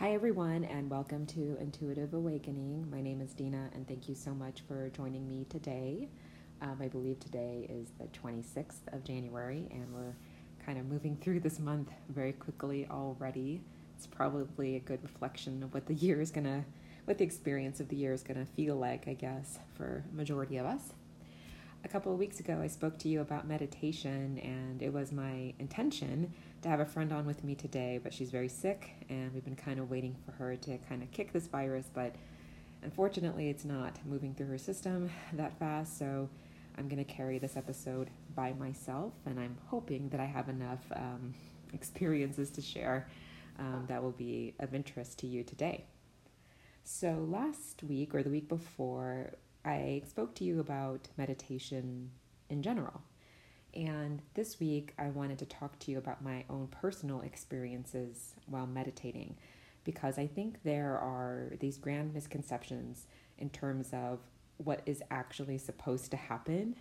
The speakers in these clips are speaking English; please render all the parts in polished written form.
Hi, everyone, and welcome to Intuitive Awakening. My name is Dina, and thank you so much for joining me today. I believe today is the 26th of January, and we're kind of moving through this month very quickly already. It's probably a good reflection of what what the experience of the year is gonna feel like, I guess, for a majority of us. A couple of weeks ago, I spoke to you about meditation, and it was my intention to have a friend on with me today, but she's very sick, and we've been kind of waiting for her to kind of kick this virus, but unfortunately, it's not moving through her system that fast, so I'm going to carry this episode by myself, and I'm hoping that I have enough experiences to share that will be of interest to you today. So last week, or the week before, I spoke to you about meditation in general. And this week, I wanted to talk to you about my own personal experiences while meditating, because I think there are these grand misconceptions in terms of what is actually supposed to happen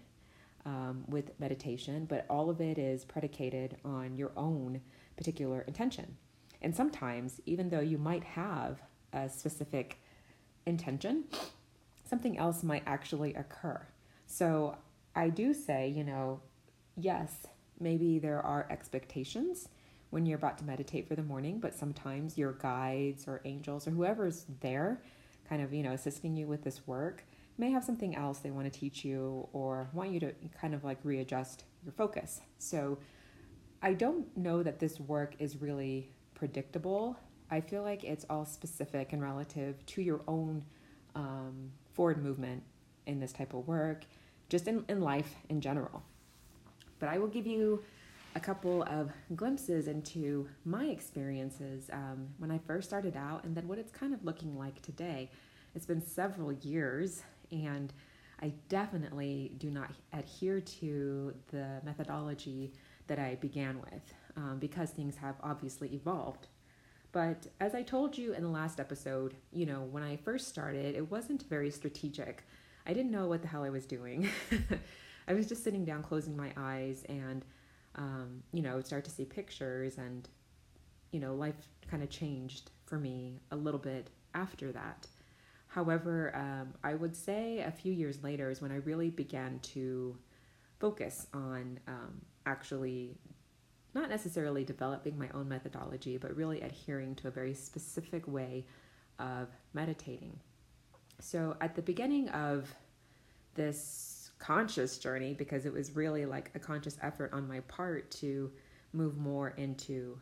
with meditation, but all of it is predicated on your own particular intention. And sometimes, even though you might have a specific intention, something else might actually occur. So I do say, yes, maybe there are expectations when you're about to meditate for the morning, but sometimes your guides or angels or whoever's there kind of, assisting you with this work may have something else they want to teach you or want you to kind of like readjust your focus. So I don't know that this work is really predictable. I feel like it's all specific and relative to your own forward movement in this type of work, just in life in general. But I will give you a couple of glimpses into my experiences when I first started out and then what it's kind of looking like today. It's been several years, and I definitely do not adhere to the methodology that I began with because things have obviously evolved. But as I told you in the last episode, when I first started, it wasn't very strategic. I didn't know what the hell I was doing. I was just sitting down, closing my eyes, and, start to see pictures, and, life kind of changed for me a little bit after that. However, I would say a few years later is when I really began to focus on actually not necessarily developing my own methodology, but really adhering to a very specific way of meditating. So at the beginning of this conscious journey, because it was really like a conscious effort on my part to move more into,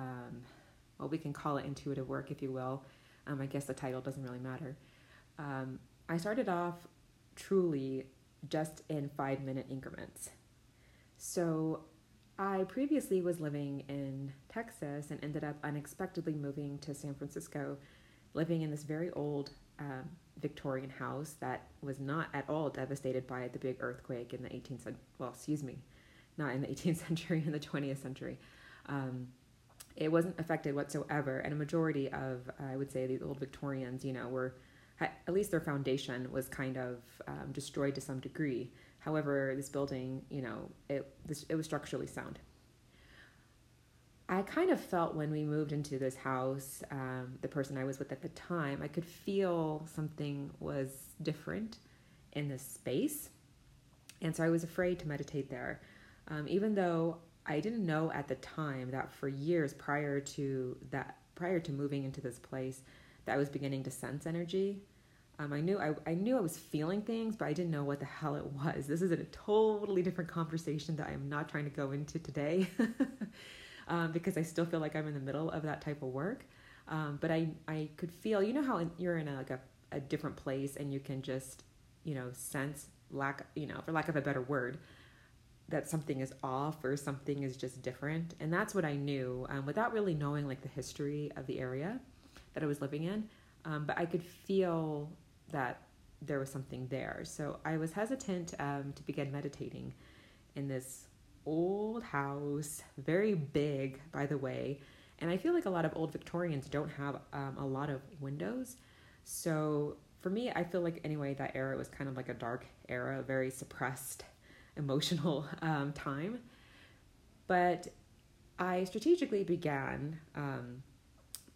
we can call it intuitive work, if you will. I guess the title doesn't really matter. I started off truly just in 5-minute increments. So I previously was living in Texas and ended up unexpectedly moving to San Francisco, living in this very old Victorian house that was not at all devastated by the big earthquake in the 18th century. Not in the 18th century, in the 20th century. It wasn't affected whatsoever, and a majority of, I would say, these old Victorians, were, at least their foundation was kind of destroyed to some degree. However, this building, it was structurally sound. I kind of felt when we moved into this house, the person I was with at the time, I could feel something was different in this space. And so I was afraid to meditate there. Even though I didn't know at the time that for years prior to moving into this place, that I was beginning to sense energy. I knew I was feeling things, but I didn't know what the hell it was. This is a totally different conversation that I'm not trying to go into today because I still feel like I'm in the middle of that type of work. But I could feel, how you're in a different place and you can just, sense for lack of a better word, that something is off or something is just different. And that's what I knew without really knowing like the history of the area that I was living in. But I could feel that there was something there. So I was hesitant to begin meditating in this old house, very big, by the way. And I feel like a lot of old Victorians don't have a lot of windows. So for me, I feel like anyway, that era was kind of like a dark era, a very suppressed, emotional time. But I strategically began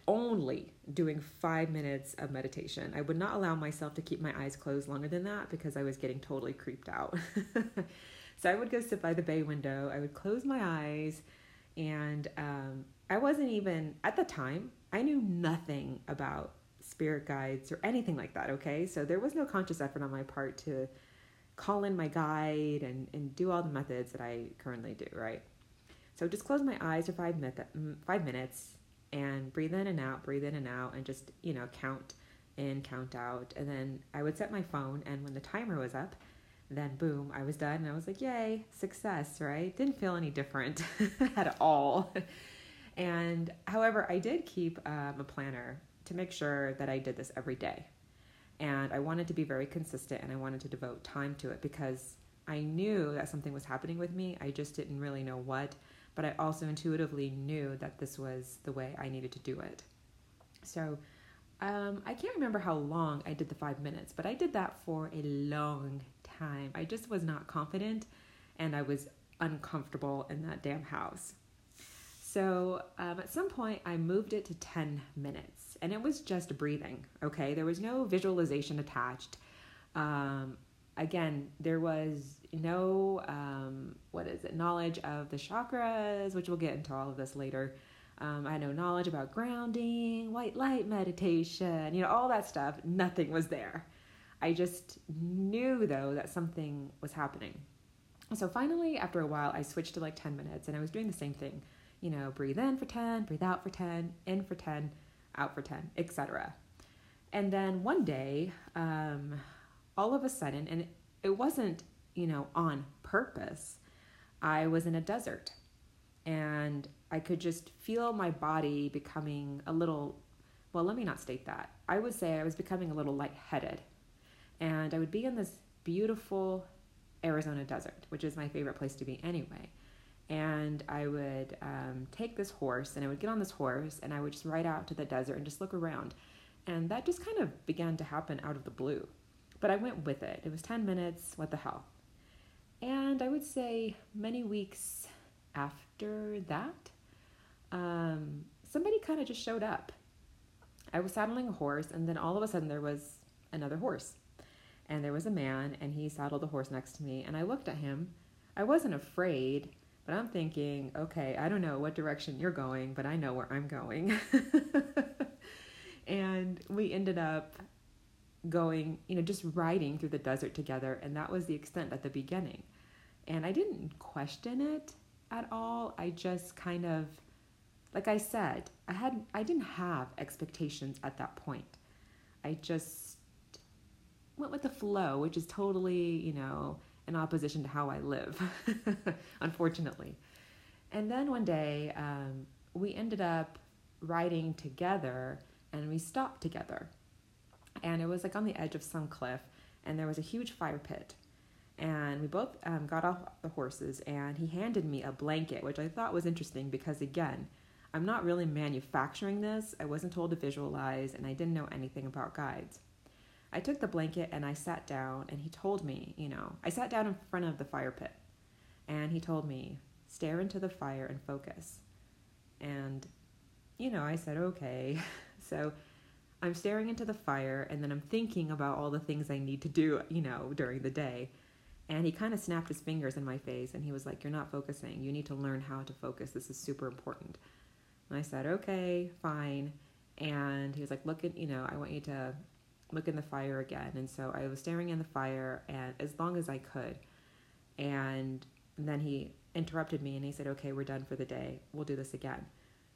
only doing 5 minutes of meditation. I would not allow myself to keep my eyes closed longer than that because I was getting totally creeped out. So I would go sit by the bay window. I would close my eyes, and I wasn't even, at the time, I knew nothing about spirit guides or anything like that, okay? So there was no conscious effort on my part to call in my guide and do all the methods that I currently do, right? So just close my eyes for 5 minutes and breathe in and out, and just, count in, count out. And then I would set my phone, and when the timer was up, then boom, I was done. And I was like, yay, success, right? Didn't feel any different at all. And however, I did keep a planner to make sure that I did this every day. And I wanted to be very consistent, and I wanted to devote time to it because I knew that something was happening with me. I just didn't really know what, but I also intuitively knew that this was the way I needed to do it. So I can't remember how long I did the 5 minutes, but I did that for a long time. I just was not confident, and I was uncomfortable in that damn house. So at some point, I moved it to 10 minutes, and it was just breathing, okay? There was no visualization attached. Again, there was no, knowledge of the chakras, which we'll get into all of this later. I had no knowledge about grounding, white light meditation, all that stuff. Nothing was there. I just knew, though, that something was happening. So finally, after a while, I switched to like 10 minutes, and I was doing the same thing. Breathe in for 10, breathe out for 10, in for 10, out for 10, etc. And then one day, all of a sudden, and it wasn't, on purpose, I was in a desert, and I could just feel my body becoming a little, well, let me not state that. I would say I was becoming a little lightheaded, and I would be in this beautiful Arizona desert, which is my favorite place to be anyway. And I would take this horse, and I would get on this horse, and I would just ride out to the desert and just look around. And that just kind of began to happen out of the blue. But I went with it. It was 10 minutes, what the hell. And I would say many weeks after that, somebody kind of just showed up. I was saddling a horse, and then all of a sudden there was another horse. And there was a man, and he saddled the horse next to me, and I looked at him. I wasn't afraid, but I'm thinking, okay, I don't know what direction you're going, but I know where I'm going. And we ended up going, just riding through the desert together, and that was the extent at the beginning. And I didn't question it at all. I just kind of, like I said, I didn't have expectations at that point. I just went with the flow, which is totally, in opposition to how I live, unfortunately. And then one day, we ended up riding together, and we stopped together. And it was like on the edge of some cliff, and there was a huge fire pit. And we both got off the horses, and he handed me a blanket, which I thought was interesting because, again, I'm not really manufacturing this. I wasn't told to visualize, and I didn't know anything about guides. I took the blanket, and I sat down, and he told me, I sat down in front of the fire pit, and he told me, stare into the fire and focus. And, I said, okay. So I'm staring into the fire, and then I'm thinking about all the things I need to do, during the day. And he kind of snapped his fingers in my face, and he was like, you're not focusing. You need to learn how to focus. This is super important. And I said, okay, fine. And he was like, I want you to look in the fire again. And so I was staring in the fire, and as long as I could. And then he interrupted me, and he said, okay, we're done for the day. We'll do this again.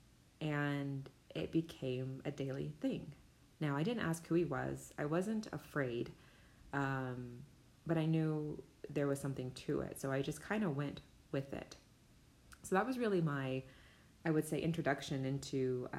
And it became a daily thing. Now, I didn't ask who he was. I wasn't afraid, but I knew there was something to it. So I just kind of went with it. So that was really my, I would say, introduction into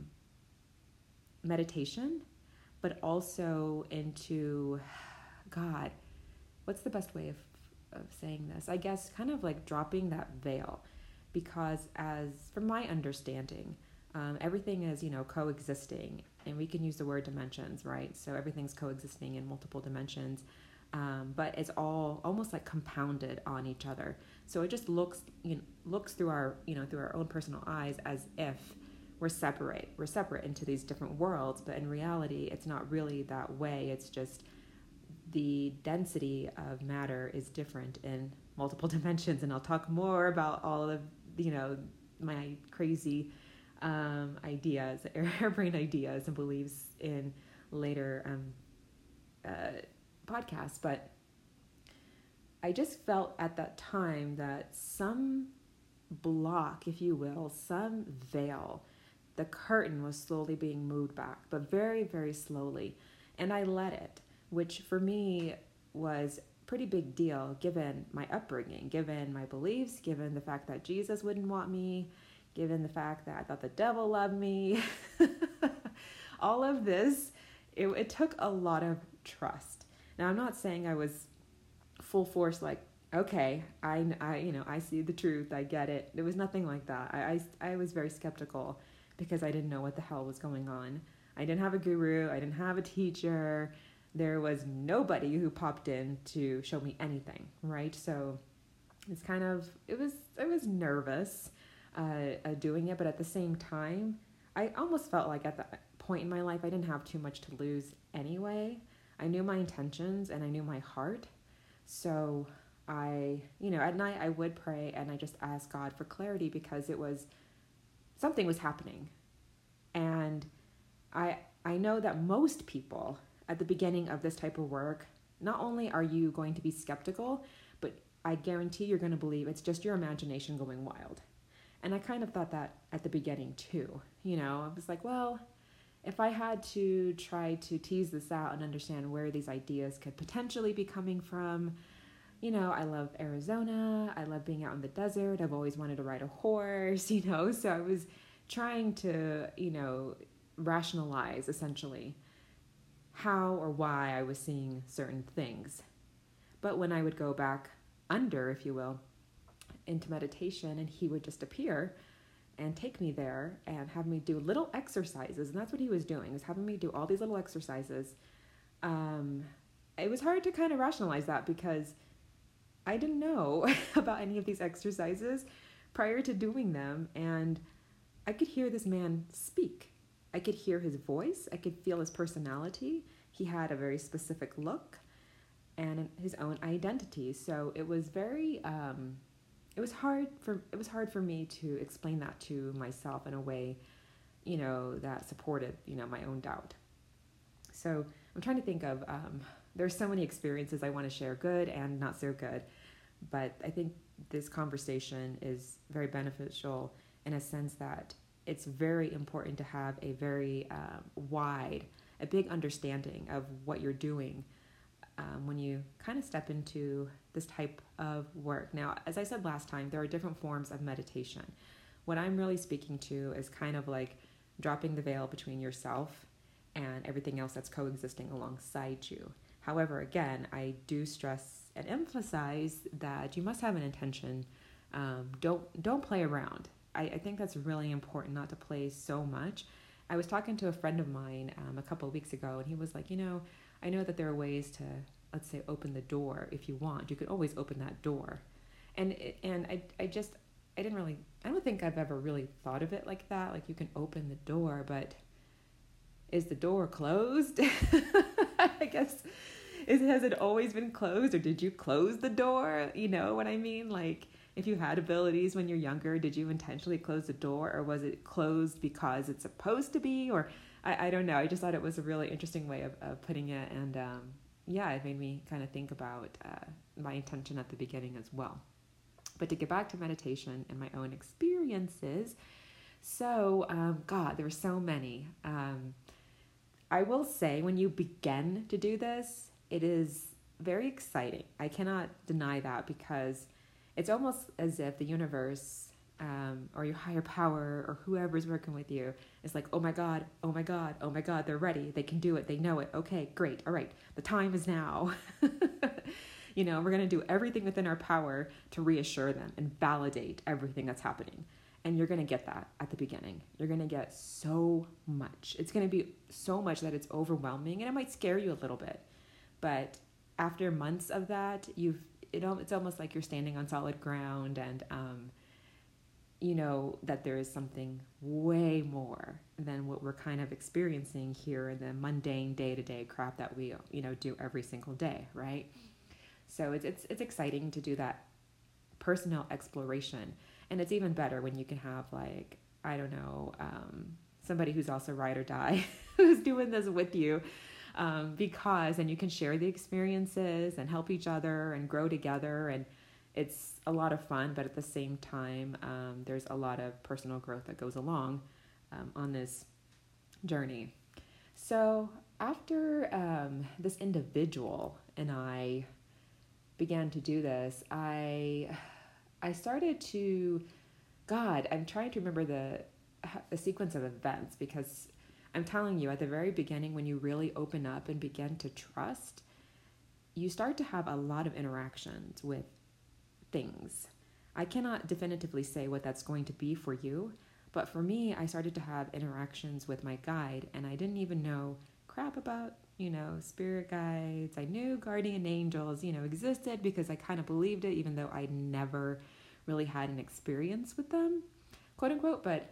meditation, but also into, God, what's the best way of saying this? I guess kind of like dropping that veil, because from my understanding, everything is, coexisting, and we can use the word dimensions, right? So everything's coexisting in multiple dimensions, but it's all almost like compounded on each other. So it just looks through our, through our own personal eyes as if we're separate. We're separate into these different worlds, but in reality, it's not really that way. It's just the density of matter is different in multiple dimensions. And I'll talk more about all of, my crazy ideas, airbrain ideas and beliefs in later podcasts. But I just felt at that time that some block, if you will, some veil, the curtain was slowly being moved back, but very, very slowly. And I let it, which for me was a pretty big deal given my upbringing, given my beliefs, given the fact that Jesus wouldn't want me, given the fact that I thought the devil loved me. All of this, it took a lot of trust. Now, I'm not saying I was full force like, okay, I see the truth, I get it. There was nothing like that. I was very skeptical because I didn't know what the hell was going on. I didn't have a guru, I didn't have a teacher. There was nobody who popped in to show me anything, right? So it's I was nervous doing it, but at the same time, I almost felt like at that point in my life, I didn't have too much to lose anyway. I knew my intentions and I knew my heart. So at night I would pray and I just asked God for clarity because something was happening. And I know that most people at the beginning of this type of work, not only are you going to be skeptical, but I guarantee you're going to believe it's just your imagination going wild. And I kind of thought that at the beginning too. I was like, well, if I had to try to tease this out and understand where these ideas could potentially be coming from, I love Arizona. I love being out in the desert. I've always wanted to ride a horse, so I was trying to, rationalize essentially how or why I was seeing certain things. But when I would go back under, if you will, into meditation, and he would just appear and take me there and have me do little exercises. And that's what he was doing, was having me do all these little exercises. It was hard to kind of rationalize that because I didn't know about any of these exercises prior to doing them. And I could hear this man speak. I could hear his voice. I could feel his personality. He had a very specific look and his own identity. So it was very, it was hard for me to explain that to myself in a way, that supported, my own doubt. So I'm trying to think of, there's so many experiences I want to share, good and not so good. But I think this conversation is very beneficial in a sense that it's very important to have a very a big understanding of what you're doing when you kind of step into this type of work. Now, as I said last time, there are different forms of meditation. What I'm really speaking to is kind of like dropping the veil between yourself and everything else that's coexisting alongside you. However, again, I do stress and emphasize that you must have an intention. Don't play around. I think that's really important, not to play so much. I was talking to a friend of mine a couple of weeks ago, and he was like, I know that there are ways to, let's say, open the door if you want. You could always open that door. And I don't think I've ever really thought of it like that. Like you can open the door, but is the door closed? I guess, has it always been closed, or did you close the door? You know what I mean? Like, if you had abilities when you're younger, did you intentionally close the door, or was it closed because it's supposed to be? Or I don't know. I just thought it was a really interesting way of putting it. And it made me kind of think about my intention at the beginning as well. But to get back to meditation and my own experiences, so, there were so many. I will say when you begin to do this, it is very exciting. I cannot deny that, because it's almost as if the universe or your higher power or whoever's working with you is like, oh my God, they're ready. They can do it. They know it. Okay, great. All right. The time is now. We're going to do everything within our power to reassure them and validate everything that's happening. And you're going to get that at the beginning. You're going to get so much. It's going to be so much that it's overwhelming, and it might scare you a little bit. But after months of that, it's almost like you're standing on solid ground, and you know that there is something way more than what we're kind of experiencing here in the mundane day-to-day crap that we, you know, do every single day, right? So it's exciting to do that personal exploration. And it's even better when you can have, like, I don't know, somebody who's also ride or die who's doing this with you, because then you can share the experiences and help each other and grow together. And it's a lot of fun, but at the same time, there's a lot of personal growth that goes along on this journey. So after this individual and I began to do this, I started to, God, I'm trying to remember the sequence of events, because I'm telling you, at the very beginning, when you really open up and begin to trust, you start to have a lot of interactions with things. I cannot definitively say what that's going to be for you, but for me, I started to have interactions with my guide, and I didn't even know crap about, you know, spirit guides. I knew guardian angels, you know, existed because I kind of believed it, even though I never really had an experience with them, quote unquote. But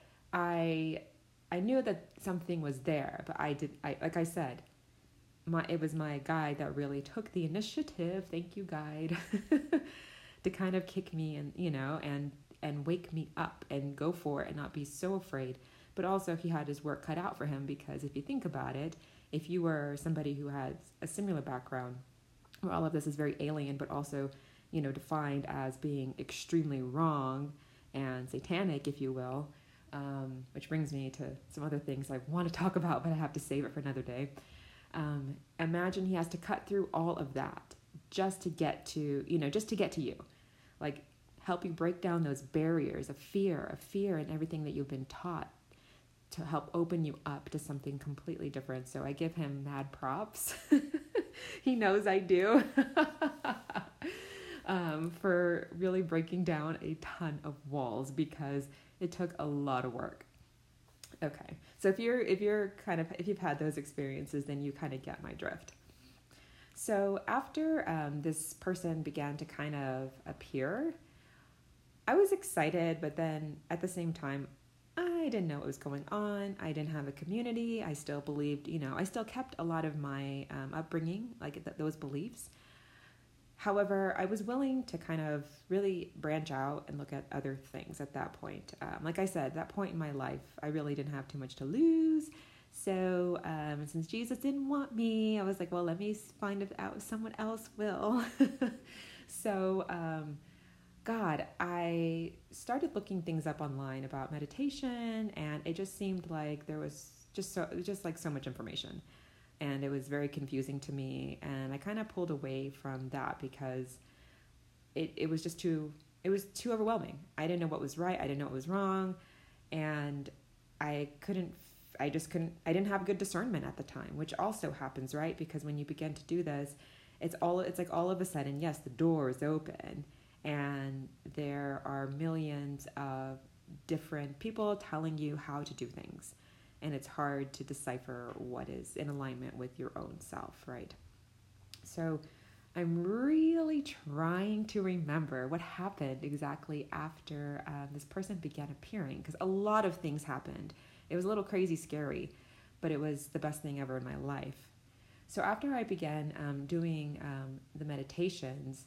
I knew that something was there, but I like I said, it was my guide that really took the initiative. Thank you, guide, to kind of kick me and, you know, and wake me up and go for it and not be so afraid. But also he had his work cut out for him, because if you think about it, if you were somebody who has a similar background where all of this is very alien, but also, you know, defined as being extremely wrong and satanic, if you will, which brings me to some other things I want to talk about, but I have to save it for another day. Imagine he has to cut through all of that just to get to, you know, just to get to you. Like, help you break down those barriers of fear and everything that you've been taught, to help open you up to something completely different. So I give him mad props. He knows I do. For really breaking down a ton of walls, because it took a lot of work. Okay, so if you've had those experiences, then you kind of get my drift. So after this person began to kind of appear, I was excited, but then at the same time, I didn't know what was going on. I didn't have a community. I still believed, you know, I still kept a lot of my upbringing, like those beliefs. However, I was willing to kind of really branch out and look at other things at that point. Like I said, that point in my life, I really didn't have too much to lose. So since Jesus didn't want me, I was like, well, let me find it out if someone else will. So God, I started looking things up online about meditation, and it just seemed like there was just like so much information, and it was very confusing to me. And I kind of pulled away from that because it was just too overwhelming. I didn't know what was right. I didn't know what was wrong, and I didn't have good discernment at the time, which also happens, right? Because when you begin to do this, it's like all of a sudden, yes, the door is open, and there are millions of different people telling you how to do things. And it's hard to decipher what is in alignment with your own self, right? So I'm really trying to remember what happened exactly after this person began appearing, because a lot of things happened. It was a little crazy scary, but it was the best thing ever in my life. So after I began doing the meditations,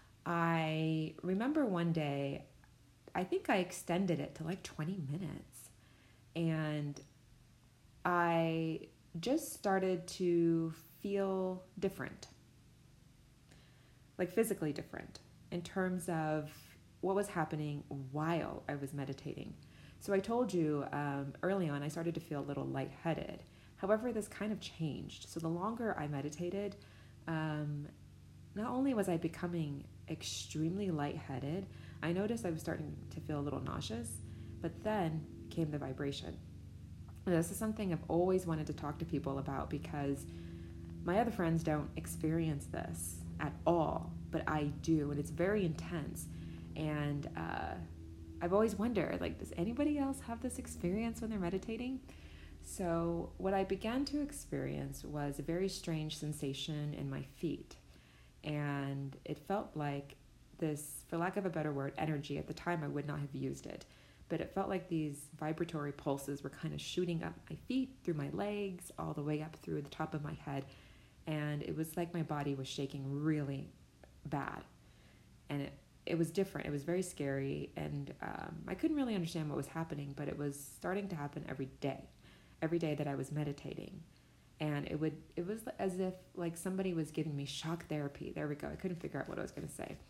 I remember one day, I think I extended it to like 20 minutes. And I just started to feel different, like physically different, in terms of what was happening while I was meditating. So I told you early on, I started to feel a little lightheaded. However, this kind of changed. So the longer I meditated, not only was I becoming extremely lightheaded, I noticed I was starting to feel a little nauseous, but then came the vibration. And this is something I've always wanted to talk to people about, because my other friends don't experience this at all, but I do, and it's very intense. And I've always wondered, like, does anybody else have this experience when they're meditating? So what I began to experience was a very strange sensation in my feet. And it felt like this, for lack of a better word, energy. At the time I would not have used it, but it felt like these vibratory pulses were kind of shooting up my feet, through my legs, all the way up through the top of my head. And it was like my body was shaking really bad. And it was different. It was very scary. And I couldn't really understand what was happening, but it was starting to happen every day that I was meditating. And it was as if like somebody was giving me shock therapy. There we go. I couldn't figure out what I was going to say.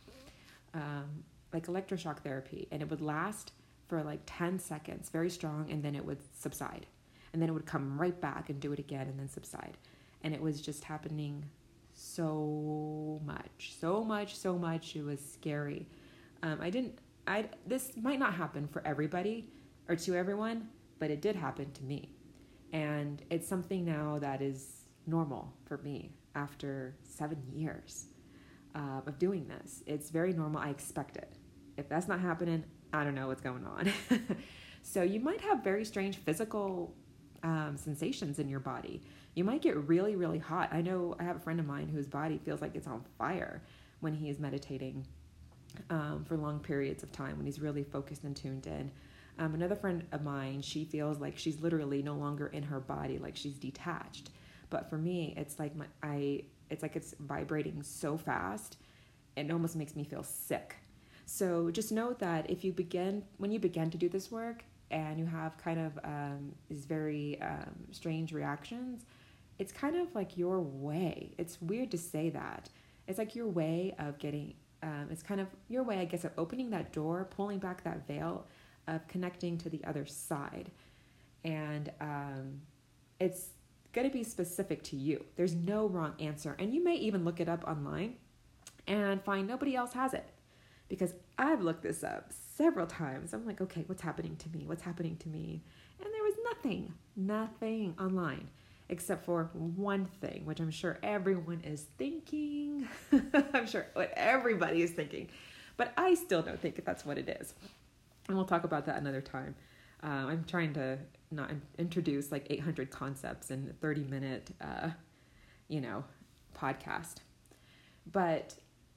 Like electroshock therapy. And it would last for like 10 seconds, very strong, and then it would subside. And then it would come right back and do it again and then subside. And it was just happening so much. It was scary. This might not happen for everybody or to everyone, but it did happen to me. And it's something now that is normal for me after 7 years of doing this. It's very normal. I expect it. If that's not happening, I don't know what's going on. So you might have very strange physical sensations in your body. You might get really, really hot. I know I have a friend of mine whose body feels like it's on fire when he is meditating for long periods of time, when he's really focused and tuned in. Another friend of mine, she feels like she's literally no longer in her body, like she's detached. But for me, it's like it's vibrating so fast, it almost makes me feel sick. So just note that when you begin to do this work and you have kind of these very strange reactions, it's kind of like your way. It's weird to say that. It's like your way of getting, it's kind of your way, I guess, of opening that door, pulling back that veil, of connecting to the other side. And it's going to be specific to you. There's no wrong answer. And you may even look it up online and find nobody else has it. Because I've looked this up several times. I'm like, okay, what's happening to me? What's happening to me? And there was nothing online, except for one thing, which I'm sure everyone is thinking. I'm sure what everybody is thinking. But I still don't think that's what it is. And we'll talk about that another time. I'm trying to not introduce like 800 concepts in a 30-minute, podcast. But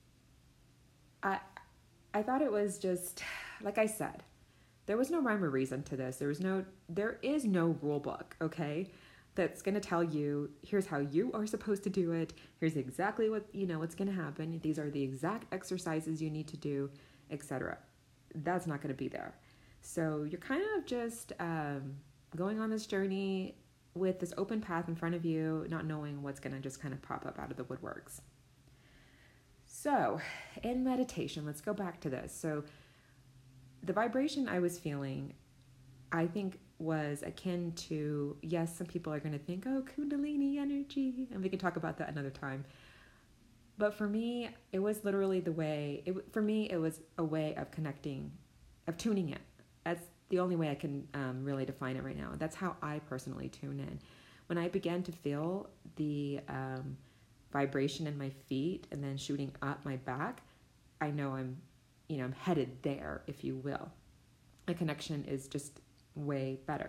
I thought it was just, like I said, there was no rhyme or reason to this. There is no rule book, okay, that's going to tell you, here's how you are supposed to do it. Here's exactly what's going to happen. These are the exact exercises you need to do, etc. That's not going to be there. So you're kind of just going on this journey with this open path in front of you, not knowing what's going to just kind of pop up out of the woodworks. So in meditation, let's go back to this. So the vibration I was feeling, I think, was akin to, yes, some people are going to think, oh, Kundalini energy, and we can talk about that another time. But for me, it was literally it was a way of connecting, of tuning in. That's the only way I can really define it right now. That's how I personally tune in. When I began to feel the vibration in my feet and then shooting up my back, I know I'm headed there, if you will. The connection is just way better.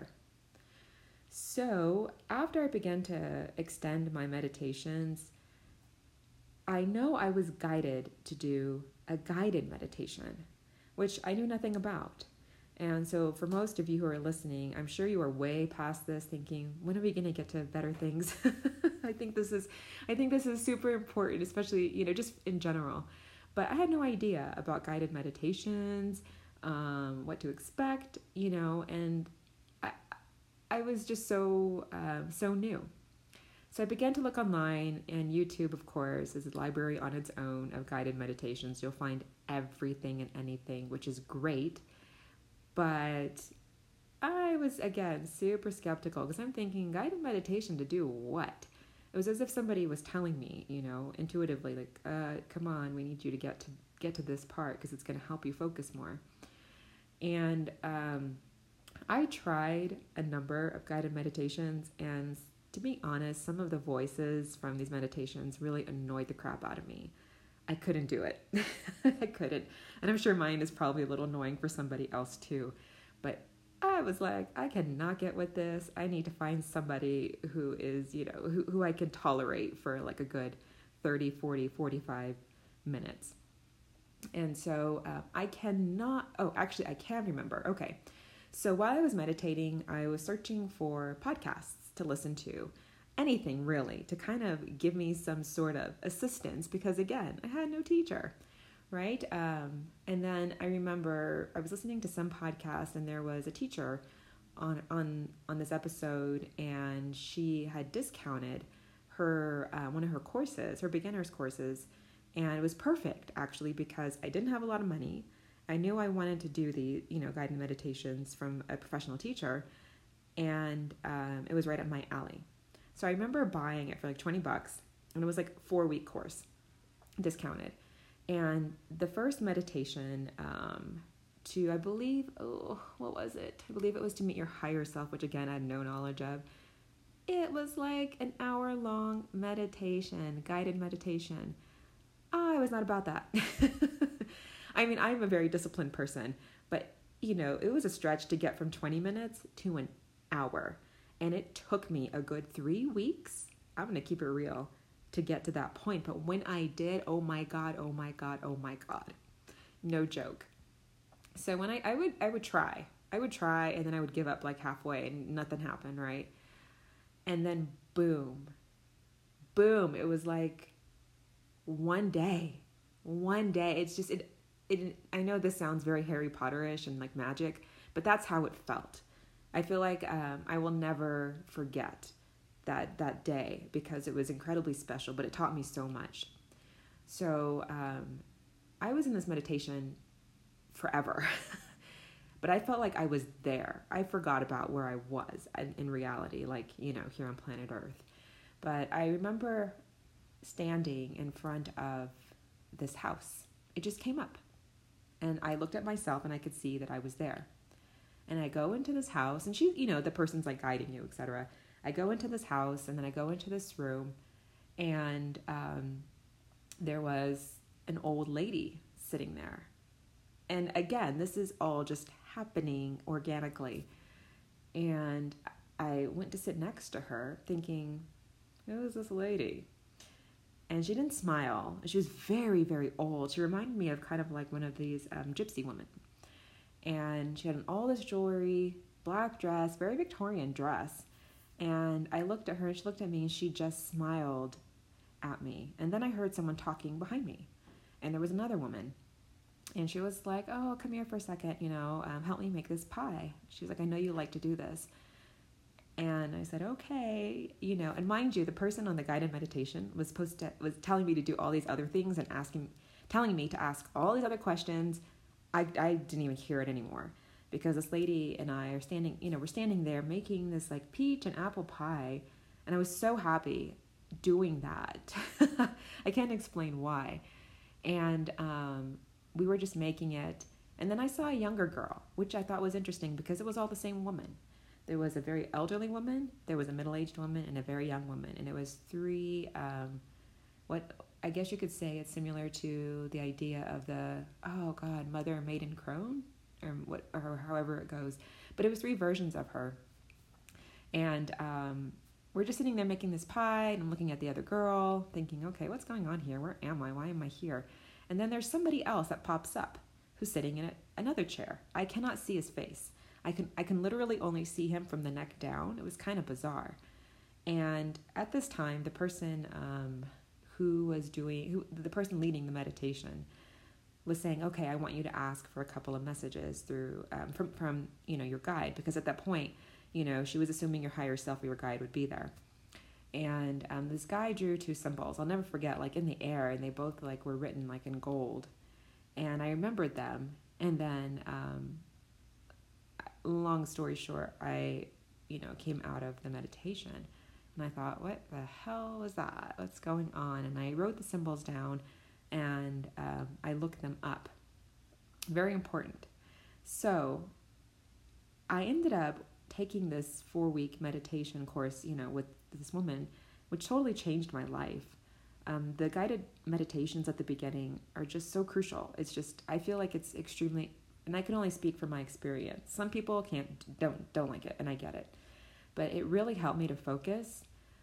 So after I began to extend my meditations, I know I was guided to do a guided meditation, which I knew nothing about. And so for most of you who are listening, I'm sure you are way past this thinking, when are we going to get to better things? I think this is super important, especially, just in general. But I had no idea about guided meditations, what to expect, and I was just so new. So I began to look online, and YouTube, of course, is a library on its own of guided meditations. You'll find everything and anything, which is great. But I was, again, super skeptical because I'm thinking, guided meditation to do what? It was as if somebody was telling me, intuitively, like, come on, we need you to get to this part because it's going to help you focus more. And I tried a number of guided meditations, and to be honest, some of the voices from these meditations really annoyed the crap out of me. I couldn't do it. I couldn't. And I'm sure mine is probably a little annoying for somebody else too. But I was like, I cannot get with this. I need to find somebody who is, who I can tolerate for like a good 30, 40, 45 minutes. And so I can remember. Okay. So while I was meditating, I was searching for podcasts to listen to, anything really, to kind of give me some sort of assistance because, again, I had no teacher, right? And then I remember I was listening to some podcast and there was a teacher on this episode, and she had discounted her one of her courses, her beginner's courses, and it was perfect actually because I didn't have a lot of money. I knew I wanted to do the guided meditations from a professional teacher, and it was right up my alley. So I remember buying it for like $20, and it was like a 4-week course, discounted. And the first meditation I believe, what was it? I believe it was to meet your higher self, which again I had no knowledge of. It was like an hour-long meditation, guided meditation. I was not about that. I mean, I'm a very disciplined person, but it was a stretch to get from 20 minutes to an hour. And it took me a good 3 weeks, I'm going to keep it real, to get to that point. But when I did, oh my God. No joke. So when I would try, and then I would give up like halfway and nothing happened, right? And then boom, it was like one day. It's just, I know this sounds very Harry Potter-ish and like magic, but that's how it felt. I feel like I will never forget that day because it was incredibly special, but it taught me so much. So I was in this meditation forever, but I felt like I was there. I forgot about where I was in reality, like, here on planet Earth. But I remember standing in front of this house. It just came up. And I looked at myself and I could see that I was there. And I go into this house, and she, the person's like guiding you, etc. I go into this house, and then I go into this room, and there was an old lady sitting there. And again, this is all just happening organically. And I went to sit next to her thinking, who is this lady? And she didn't smile. She was very, very old. She reminded me of kind of like one of these gypsy women. And she had all this jewelry, black dress, very Victorian dress. And I looked at her, and she looked at me, and she just smiled at me. And then I heard someone talking behind me. And there was another woman. And she was like, oh, come here for a second, help me make this pie. She was like, I know you like to do this. And I said, okay, and mind you, the person on the guided meditation was telling me to do all these other things and telling me to ask all these other questions. I didn't even hear it anymore because this lady and I are we're standing there making this like peach and apple pie. And I was so happy doing that. I can't explain why. And we were just making it. And then I saw a younger girl, which I thought was interesting because it was all the same woman. There was a very elderly woman, there was a middle-aged woman, and a very young woman. And it was three, what I guess you could say it's similar to the idea of the, mother, maiden, crone, or however it goes. But it was 3 versions of her. And we're just sitting there making this pie, and I'm looking at the other girl, thinking, okay, what's going on here? Where am I? Why am I here? And then there's somebody else that pops up who's sitting in another chair. I cannot see his face. I can literally only see him from the neck down. It was kind of bizarre. And at this time, the person the person leading the meditation was saying, okay, I want you to ask for a couple of messages through from your guide, because at that point, she was assuming your higher self or your guide would be there. And this guy drew 2 symbols. I'll never forget, like in the air, and they both like were written like in gold. And I remembered them. And then, long story short, I, came out of the meditation, and I thought, what the hell was that? What's going on? And I wrote the symbols down, and I looked them up. Very important. So I ended up taking this 4-week meditation course, with this woman, which totally changed my life. The guided meditations at the beginning are just so crucial. It's just, I feel like it's extremely, and I can only speak from my experience. Some people don't like it, and I get it. But it really helped me to focus,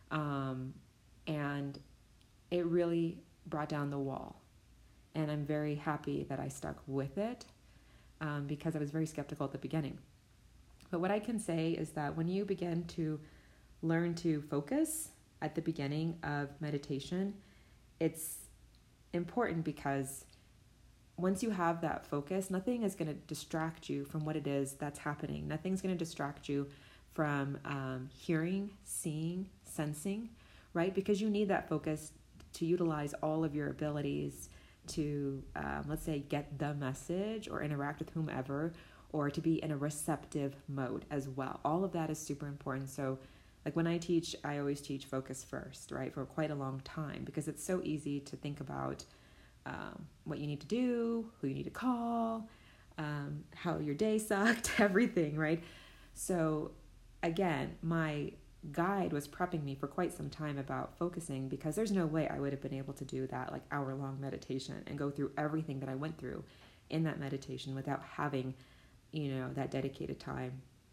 and it really brought down the wall. And I'm very happy that I stuck with it, because I was very skeptical at the beginning. But what I can say is that when you begin to learn to focus at the beginning of meditation, it's important because once you have that focus, nothing is going to distract you from what it is that's happening. Nothing's going to distract you from hearing, seeing, sensing, right? Because you need that focus to utilize all of your abilities to, let's say, get the message or interact with whomever, or to be in a receptive mode as well. All of that is super important. So like when I teach, I always teach focus first, right? For quite a long time, because it's so easy to think about what you need to do, who you need to call, how your day sucked, everything, right? So again, my guide was prepping me for quite some time about focusing, because there's no way I would have been able to do that like hour-long meditation and go through everything that I went through in that meditation without having, that dedicated time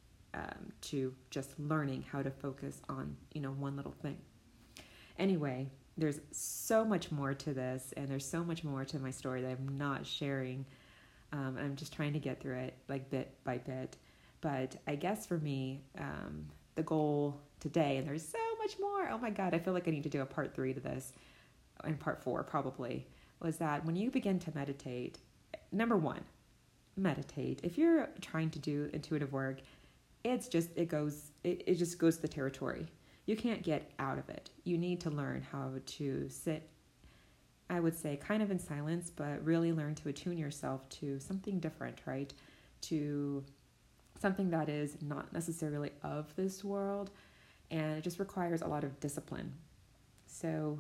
to just learning how to focus on, one little thing. Anyway, there's so much more to this, and there's so much more to my story that I'm not sharing. I'm just trying to get through it like bit by bit. But I guess for me, the goal today, and there's so much more, oh my God, I feel like I need to do a part 3 to this, and part 4 probably, was that when you begin to meditate, number 1, meditate. If you're trying to do intuitive work, it just goes to the territory. You can't get out of it. You need to learn how to sit, I would say, kind of in silence, but really learn to attune yourself to something different, right? To something that is not necessarily of this world, and it just requires a lot of discipline. So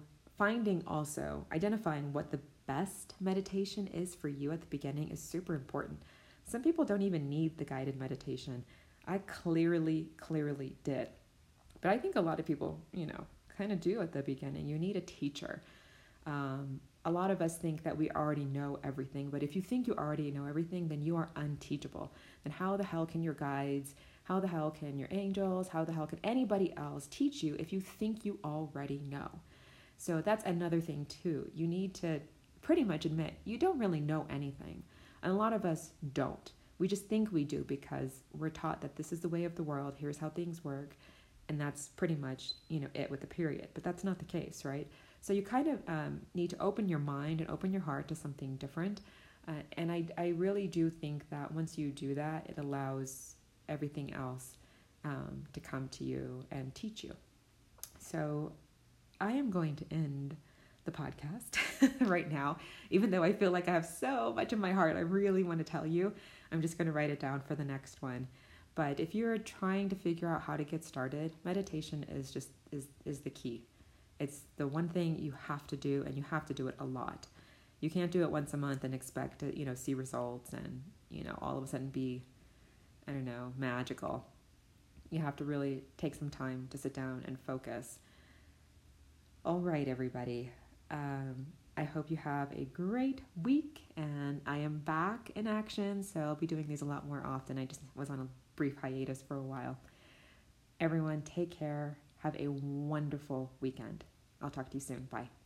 identifying what the best meditation is for you at the beginning is super important. Some people don't even need the guided meditation. I clearly did. But I think a lot of people, kind of do at the beginning. You need a teacher. A lot of us think that we already know everything, but if you think you already know everything, then you are unteachable. Then how the hell can your guides, how the hell can your angels, how the hell can anybody else teach you if you think you already know? So that's another thing too. You need to pretty much admit you don't really know anything. And a lot of us don't. We just think we do because we're taught that this is the way of the world, here's how things work, and that's pretty much, it with a period. But that's not the case, right? So you kind of need to open your mind and open your heart to something different. And I really do think that once you do that, it allows everything else to come to you and teach you. So I am going to end the podcast right now, even though I feel like I have so much in my heart I really want to tell you. I'm just going to write it down for the next one. But if you're trying to figure out how to get started, meditation is the key. It's the one thing you have to do, and you have to do it a lot. You can't do it once a month and expect to, see results and, all of a sudden be, magical. You have to really take some time to sit down and focus. All right, everybody. I hope you have a great week, and I am back in action, so I'll be doing these a lot more often. I just was on a brief hiatus for a while. Everyone, take care. Have a wonderful weekend. I'll talk to you soon. Bye.